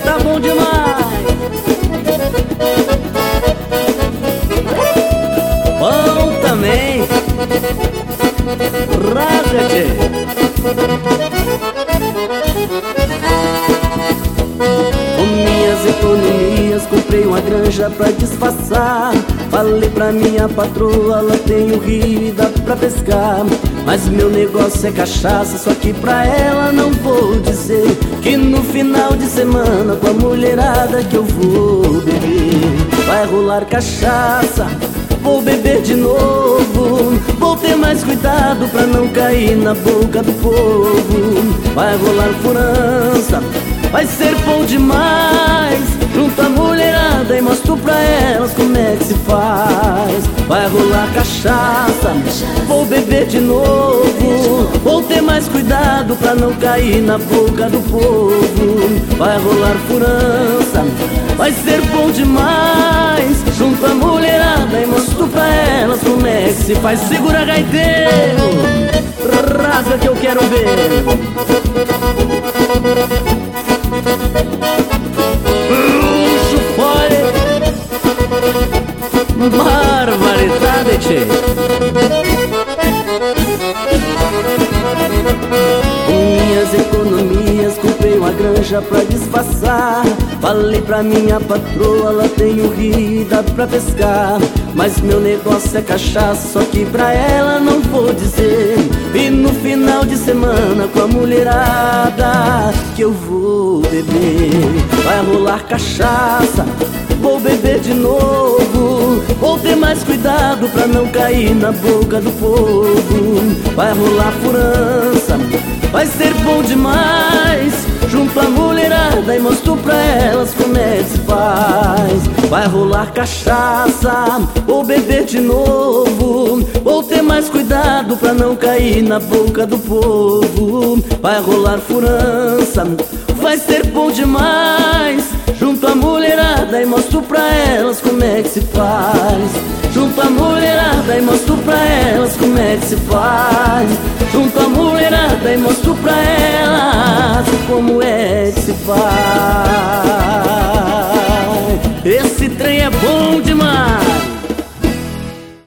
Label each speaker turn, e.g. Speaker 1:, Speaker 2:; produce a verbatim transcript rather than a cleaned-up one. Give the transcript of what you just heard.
Speaker 1: tá bom demais. Bom também. Rasga, tchê. Com minhas economias comprei uma granja pra disfarçar. Falei pra minha patroa, ela tem o rio e dá pra pescar. Mas meu negócio é cachaça, só que pra ela não vou dizer que no final de semana com a mulherada que eu vou beber. Vai rolar cachaça, vou beber de novo. Vou ter mais cuidado pra não cair na boca do povo. Vai rolar furança, vai ser bom demais. Junto a mulherada e mostro pra elas como é que se faz. Vai rolar cachaça, vou beber de novo. Vou ter mais cuidado pra não cair na boca do povo. Vai rolar furança, vai ser bom demais. Junto a mulherada e mostro pra elas como é que se faz. Segura, gaiteiro, rasga que eu quero ver. Luxo fora, barbaridade, tchê. Com minhas economias comprei uma granja pra disfarçar. Falei pra minha patroa, ela tem o rio e dá pra pescar. Mas meu negócio é cachaça, só que pra ela não vou dizer. E no final de semana com a mulherada que eu vou beber. Vai rolar cachaça, vou beber de novo. Vou ter mais cuidado pra não cair na boca do povo. Vai rolar furança, vai ser bom demais. Junto a mulherada e mostro pra elas como é que se faz. Vai rolar cachaça, vou beber de novo. Vou ter mais cuidado pra não cair na boca do povo. Vai rolar furança, vai ser bom demais. Junto a mulherada e mostro pra elas como é que se faz. Junto a mulherada e mostro pra elas como é que se faz. Junto a mulherada e mostro pra elas como é que se faz. Esse trem é bom.